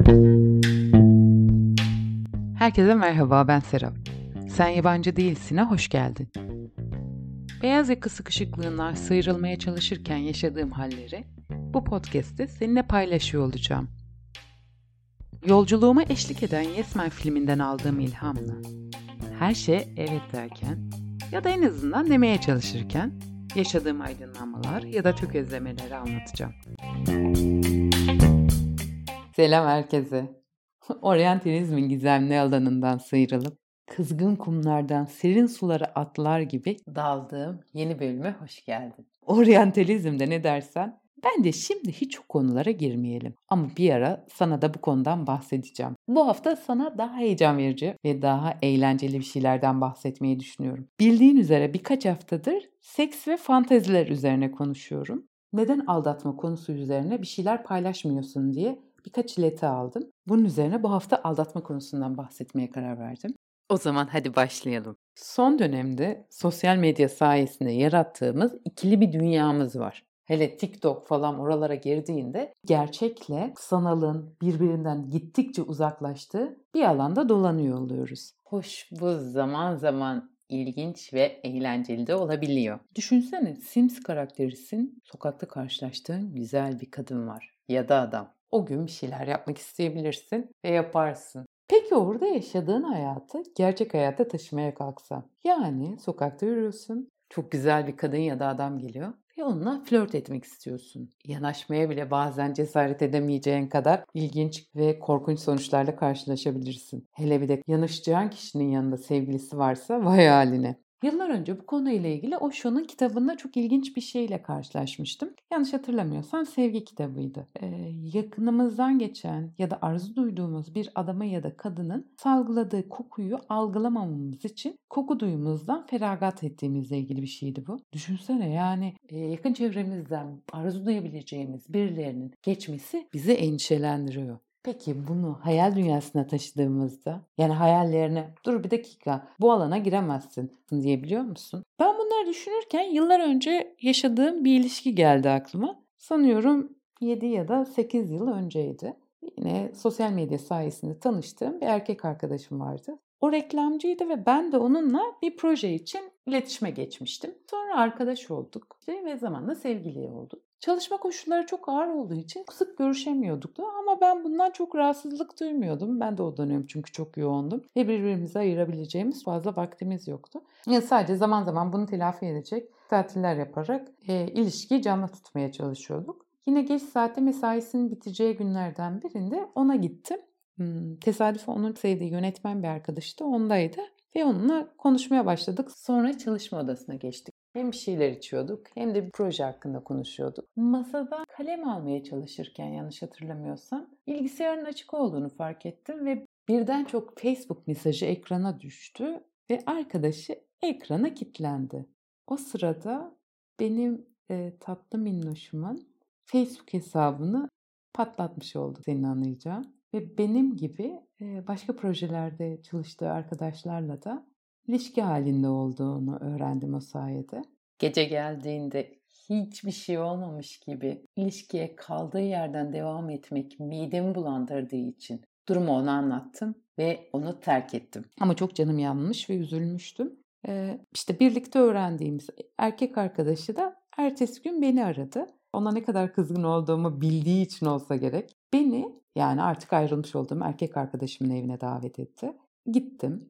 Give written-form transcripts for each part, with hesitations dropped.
Herkese merhaba, ben Serap. Sen Yabancı Değilsin'e hoş geldin. Beyaz yaka sıkışıklığından sıyrılmaya çalışırken yaşadığım halleri bu podcast'te seninle paylaşıyor olacağım. Yolculuğuma eşlik eden Yes Man filminden aldığım ilhamla her şeye evet derken ya da en azından demeye çalışırken yaşadığım aydınlanmalar ya da tökezlemeleri anlatacağım. Selam herkese. Oryantalizmin gizemli alanından sıyrılıp kızgın kumlardan serin sulara atlar gibi daldığım yeni bölüme hoş geldin. Oryantalizmde ne dersen, bence şimdi hiç o konulara girmeyelim. Ama bir ara sana da bu konudan bahsedeceğim. Bu hafta sana daha heyecan verici ve daha eğlenceli bir şeylerden bahsetmeyi düşünüyorum. Bildiğin üzere birkaç haftadır seks ve fanteziler üzerine konuşuyorum. Neden aldatma konusu üzerine bir şeyler paylaşmıyorsun diye birkaç ileti aldım. Bunun üzerine bu hafta aldatma konusundan bahsetmeye karar verdim. O zaman hadi başlayalım. Son dönemde sosyal medya sayesinde yarattığımız ikili bir dünyamız var. Hele TikTok falan oralara girdiğinde gerçekle sanalın birbirinden gittikçe uzaklaştığı bir alanda dolanıyor oluyoruz. Hoş, bu zaman zaman ilginç ve eğlenceli de olabiliyor. Düşünsene, Sims karakterisin, sokakta karşılaştığın güzel bir kadın var ya da adam. O gün bir şeyler yapmak isteyebilirsin ve yaparsın. Peki orada yaşadığın hayatı gerçek hayata taşımaya kalksan? Yani sokakta yürüyorsun, çok güzel bir kadın ya da adam geliyor ve onunla flört etmek istiyorsun. Yanaşmaya bile bazen cesaret edemeyeceğin kadar ilginç ve korkunç sonuçlarla karşılaşabilirsin. Hele bir de yanaşacağın kişinin yanında sevgilisi varsa vay haline. Yıllar önce bu konuyla ilgili Osho'nun kitabında çok ilginç bir şeyle karşılaşmıştım. Yanlış hatırlamıyorsam sevgi kitabıydı. Yakınımızdan geçen ya da arzu duyduğumuz bir adama ya da kadının salgıladığı kokuyu algılamamamız için koku duyumuzdan feragat ettiğimizle ilgili bir şeydi bu. Düşünsene, yani yakın çevremizden arzu duyabileceğimiz birilerinin geçmesi bizi endişelendiriyor. Peki bunu hayal dünyasına taşıdığımızda, yani hayallerine dur bir dakika bu alana giremezsin diyebiliyor musun? Ben bunları düşünürken yıllar önce yaşadığım bir ilişki geldi aklıma. Sanıyorum 7 ya da 8 yıl önceydi. Yine sosyal medya sayesinde tanıştığım bir erkek arkadaşım vardı. O reklamcıydı ve ben de onunla bir proje için iletişime geçmiştim. Sonra arkadaş olduk ve zamanla sevgili olduk. Çalışma koşulları çok ağır olduğu için sık görüşemiyorduk da ama ben bundan çok rahatsızlık duymuyordum. Ben de o dönem çünkü çok yoğundum ve birbirimize ayırabileceğimiz fazla vaktimiz yoktu. Yani sadece zaman zaman bunu telafi edecek tatiller yaparak ilişkiyi canlı tutmaya çalışıyorduk. Yine geç saatte mesaisinin biteceği günlerden birinde ona gittim. Tesadüfen onun sevdiği yönetmen bir arkadaşı da ondaydı ve onunla konuşmaya başladık. Sonra çalışma odasına geçtik. Hem bir şeyler içiyorduk hem de bir proje hakkında konuşuyorduk. Masada kalem almaya çalışırken yanlış hatırlamıyorsam bilgisayarın açık olduğunu fark ettim ve birden çok Facebook mesajı ekrana düştü ve arkadaşı ekrana kilitlendi. O sırada benim tatlı minnoşumun Facebook hesabını patlatmış oldu, senin anlayacağın. Ve benim gibi başka projelerde çalıştığı arkadaşlarla da ilişki halinde olduğunu öğrendim o sayede. Gece geldiğinde hiçbir şey olmamış gibi ilişkiye kaldığı yerden devam etmek midemi bulandırdığı için durumu ona anlattım ve onu terk ettim. Ama çok canım yanmış ve üzülmüştüm. İşte birlikte öğrendiğimiz erkek arkadaşı da ertesi gün beni aradı. Ona ne kadar kızgın olduğumu bildiği için olsa gerek. Beni, yani artık ayrılmış olduğum erkek arkadaşımın evine davet etti. Gittim.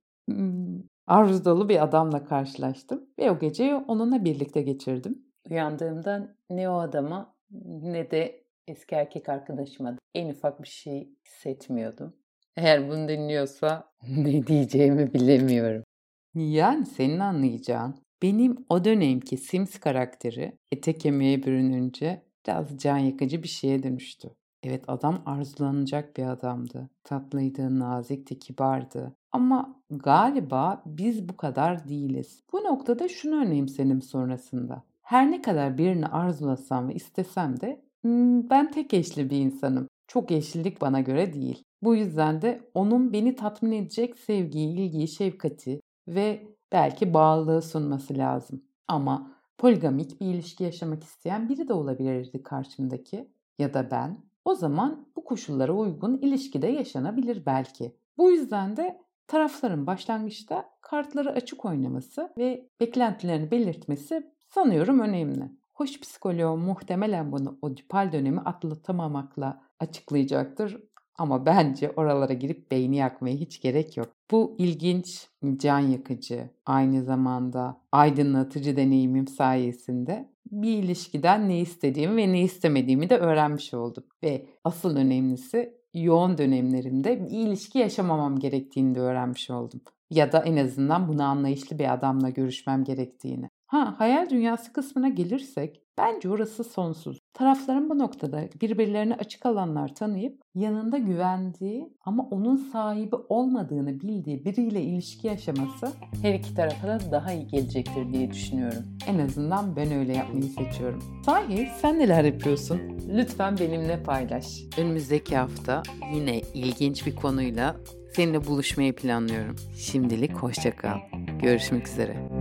Arzu dolu bir adamla karşılaştım ve o geceyi onunla birlikte geçirdim. Uyandığımda ne o adama ne de eski erkek arkadaşıma en ufak bir şey hissetmiyordum. Eğer bunu dinliyorsa ne diyeceğimi bilemiyorum. Yani senin anlayacağın, benim o dönemki Sims karakteri ete kemiğe bürününce biraz can yakıcı bir şeye dönüştü. Evet, adam arzulanacak bir adamdı. Tatlıydı, nazikti, kibardı. Ama galiba biz bu kadar değiliz. Bu noktada şunu önemsedim sonrasında. Her ne kadar birini arzulasam ve istesem de ben tek eşli bir insanım. Çok eşlilik bana göre değil. Bu yüzden de onun beni tatmin edecek sevgiyi, ilgiyi, şefkati ve belki bağlılığı sunması lazım. Ama poligamik bir ilişki yaşamak isteyen biri de olabilirdi karşımdaki ya da ben. O zaman bu koşullara uygun ilişkide yaşanabilir belki. Bu yüzden de tarafların başlangıçta kartları açık oynaması ve beklentilerini belirtmesi sanıyorum önemli. Hoş psikoloğum muhtemelen bunu Oedipal dönemi atlatamamakla açıklayacaktır. Ama bence oralara girip beyni yakmaya hiç gerek yok. Bu ilginç, can yakıcı, aynı zamanda aydınlatıcı deneyimim sayesinde bir ilişkiden ne istediğimi ve ne istemediğimi de öğrenmiş oldum. Ve asıl önemlisi yoğun dönemlerimde bir ilişki yaşamamam gerektiğini de öğrenmiş oldum. Ya da en azından buna anlayışlı bir adamla görüşmem gerektiğini. Hayal dünyası kısmına gelirsek bence orası sonsuz. Tarafların bu noktada birbirlerine açık alanlar tanıyıp yanında güvendiği ama onun sahibi olmadığını bildiği biriyle ilişki yaşaması her iki tarafa da daha iyi gelecektir diye düşünüyorum. En azından ben öyle yapmayı seçiyorum. Sahi sen neler yapıyorsun? Lütfen benimle paylaş. Önümüzdeki hafta yine ilginç bir konuyla seninle buluşmayı planlıyorum. Şimdilik hoşça kal. Görüşmek üzere.